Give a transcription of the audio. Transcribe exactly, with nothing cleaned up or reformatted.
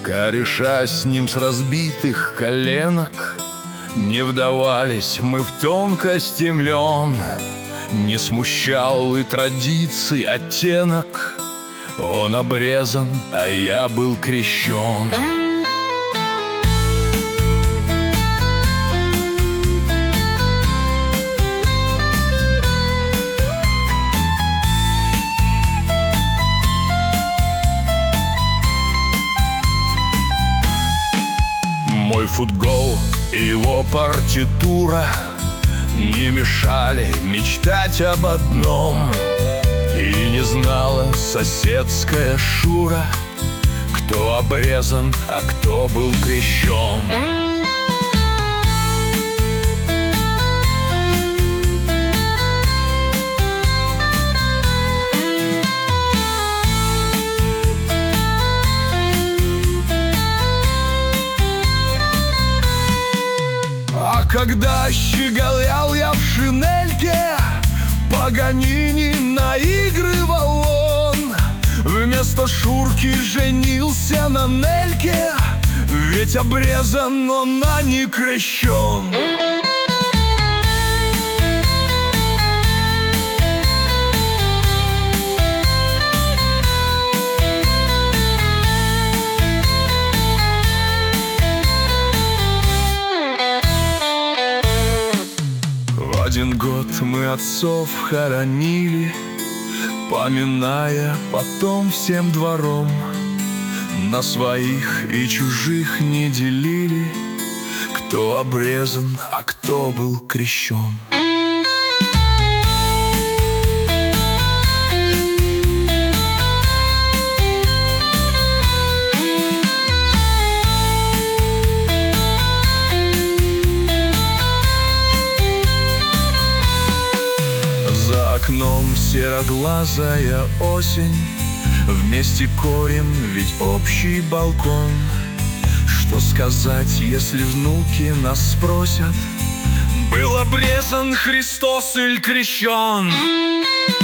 Кореша с ним с разбитых коленок, не вдавались мы в тонкость имен. Не смущал и традиций оттенок, он обрезан, а я был крещен. Мой футбол и его партитура не мешали мечтать об одном. И не знала соседская Шура, кто обрезан, а кто был крещен. А когда щеголял я в шинельке, Паганини наигрывал он. Вместо Шурки женился на Нельке, ведь обрезан он, а не крещен. Один год мы отцов хоронили, поминая потом всем двором. На своих и чужих не делили, кто обрезан, а кто был крещен. За окном сероглазая осень, вместе корем, ведь общий балкон. Что сказать, если внуки нас спросят: был обрезан Христос или крещен?